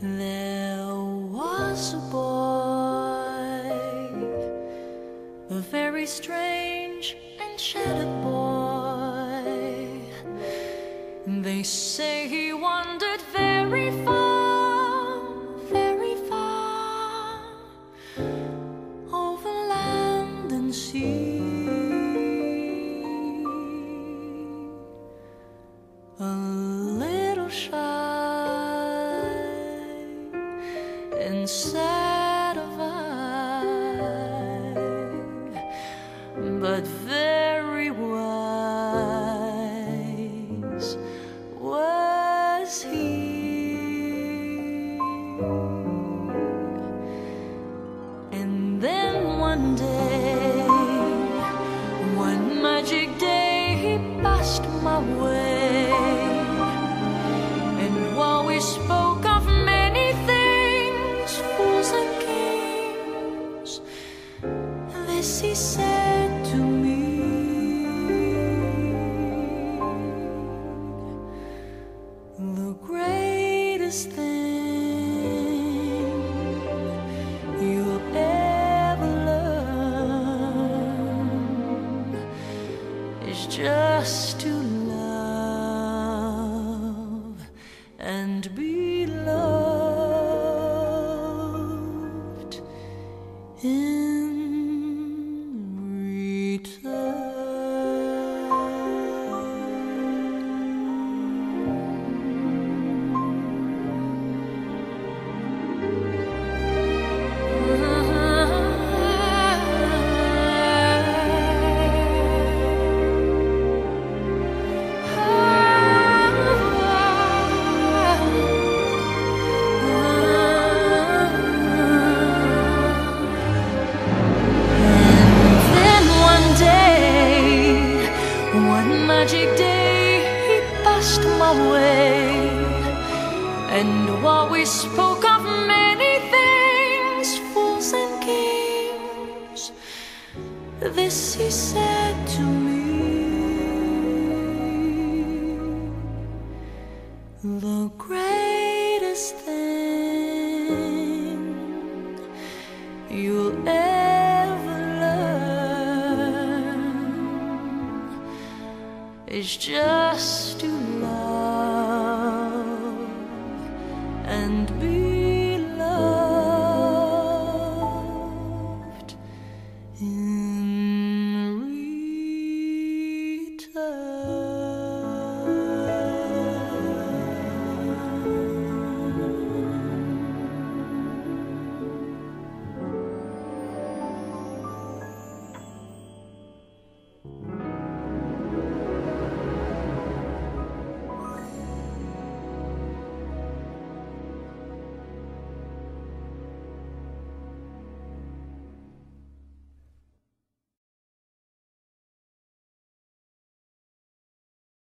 There was a boy, a very strange and shattered boy. They say he wandered very far, very far, over land and sea. A little shy and sad of eye, but very wise was he. And then one day, one magic day, he passed my way, and while we spoke of many things, fools and kings, this he said to me: the greatest thing you'll ever learn is just to love and be loved in return. One magic day he passed my way, and while we spoke of many things, fools and kings, this he said to me: the greatest thing you'll ever learn is just to love